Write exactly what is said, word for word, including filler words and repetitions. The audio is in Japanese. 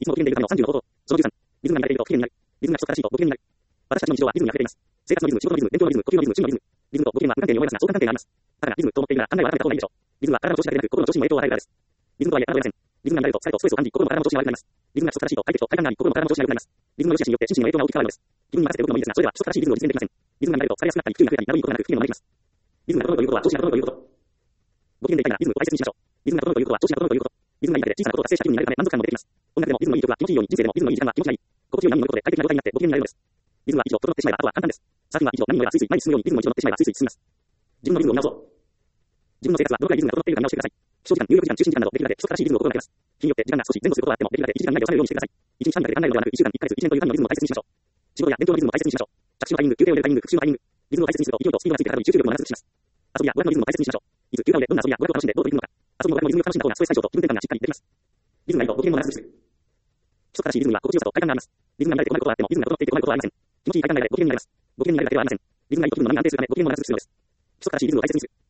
いつもご機嫌でいるためのさんじゅうの方法。そのじゅうさん。リズムが乱れていると不機嫌になる。リズムが規則正しいとご機嫌になる。私たちの日常はリズムに溢れています。生活のリズム、仕事のリズム、勉強のリズム、呼吸のリズム、趣味のリズム。リズムとご機嫌は無関係に思えますが、相関関係があります。だからリズムと思っているなら考えは改めた方がいいでしょう。リズムは体の調子だけでなく心の調子にも影響を与えるからです。リズムとはいえ体をやせん。リズムが乱れると疲れとストレスを感じ、心も体も調子が悪くなります。リズムが規則正しいと快適と快感があり、心も体も調子が良くなります。リズムの良し悪しによって心身の影響が大きく変わるのです。気分に任せて動くのもいいですが、それでは規則正しいリズムを実現できません。リズムが乱れると疲れやすくなったり、不利が増えたり、悪いことがなく不機嫌なままいきます。リズムが整うということは調子が整うということ。ご機嫌でいたいならリズムを大切にしましょう。リズムが整うということは調子が整うということ。リズムがいいだけで小さなことを達成した気分になるため満足感も出てきます。音楽でもリズムのいい曲は気持ちいいように、人生でもリズムのいい時間は気持ちがいい。心地よい波に乗ることで快適な状態になってご機嫌になれるのです。リズムは一度整ってしまえばあとは簡単です。サーフィンは一度波に乗ればスイスイ前に進むようにリズムも一度乗ってしまえばスイスイ進みます。自分のリズムを見直そう。自分の生活はどのくらいリズムが整っているか見直してください。起床時間、入浴時間、就寝時間などできるだけ規則正しいリズムを心がけます。日によって時間が少し前後することはあってもできるだけいちじかん以内で収めるようにしてください。いちにち単位だけで考えるのではなくいっしゅうかんにいっかげついちねんという単位のリズムを大切にしましょう。仕事や勉強のリズムを大切にしましょう。着手のタイミング、休憩を入れるタイミング、復習のタイミング、リズムを大切にすると勢いとスピードがついて体に集中力も長続きします。遊びや娯楽のリズムを大切にしましょう。いつ休暇を入れどんな遊びや娯楽を楽しんでどう取り組むのか。遊びも娯楽もリズムを楽しんだ方がストレス解消と気分転換がしっかりできます。リズムがいいとご機嫌も長続きする。規則正しいリズムには心地よさと快感があります。リズムが乱れて困ることはあってもリズムが整っていて困ることはありません。気持ちいい快感が得られご機嫌になれます。ご機嫌になれるだけではありません。リズムがいいと気分の波が安定するためご機嫌も長続きするのです。規則正しいリズムを大切にする。